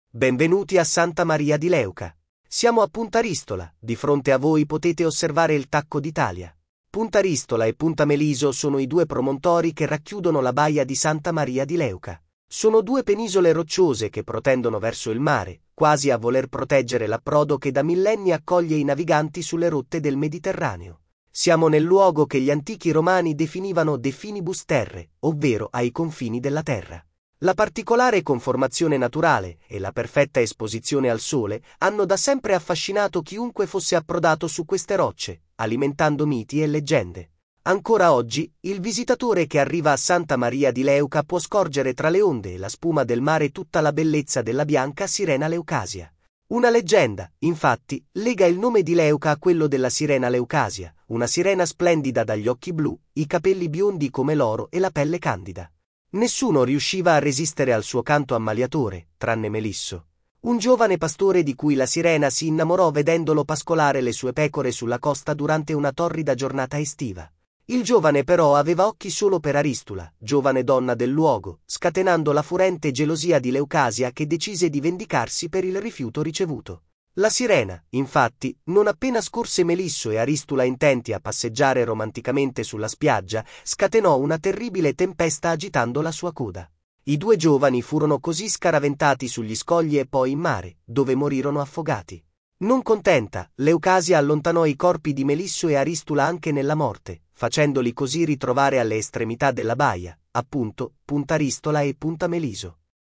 Benvenuti a Santa Maria di Leuca. Siamo a Punta Ristola, di fronte a voi potete osservare il Tacco d'Italia. Punta Ristola e Punta Meliso sono i due promontori che racchiudono la baia di Santa Maria di Leuca. Sono due penisole rocciose che protendono verso il mare, quasi a voler proteggere l'approdo che da millenni accoglie i naviganti sulle rotte del Mediterraneo. Siamo nel luogo che gli antichi romani definivano de finibus terrae, ovvero ai confini della terra. La particolare conformazione naturale e la perfetta esposizione al sole hanno da sempre affascinato chiunque fosse approdato su queste rocce, alimentando miti e leggende. Ancora oggi, il visitatore che arriva a Santa Maria di Leuca può scorgere tra le onde e la spuma del mare tutta la bellezza della bianca sirena Leucasia. Una leggenda, infatti, lega il nome di Leuca a quello della sirena Leucasia, una sirena splendida dagli occhi blu, i capelli biondi come l'oro e la pelle candida. Nessuno riusciva a resistere al suo canto ammaliatore, tranne Melisso, un giovane pastore di cui la sirena si innamorò vedendolo pascolare le sue pecore sulla costa durante una torrida giornata estiva. Il giovane però aveva occhi solo per Aristula, giovane donna del luogo, scatenando la furente gelosia di Leucasia che decise di vendicarsi per il rifiuto ricevuto. La sirena, infatti, non appena scorse Melisso e Aristula intenti a passeggiare romanticamente sulla spiaggia, scatenò una terribile tempesta agitando la sua coda. I due giovani furono così scaraventati sugli scogli e poi in mare, dove morirono affogati. Non contenta, Leucasia allontanò i corpi di Melisso e Aristula anche nella morte, facendoli così ritrovare alle estremità della baia, appunto, Punta Ristola e Punta Meliso.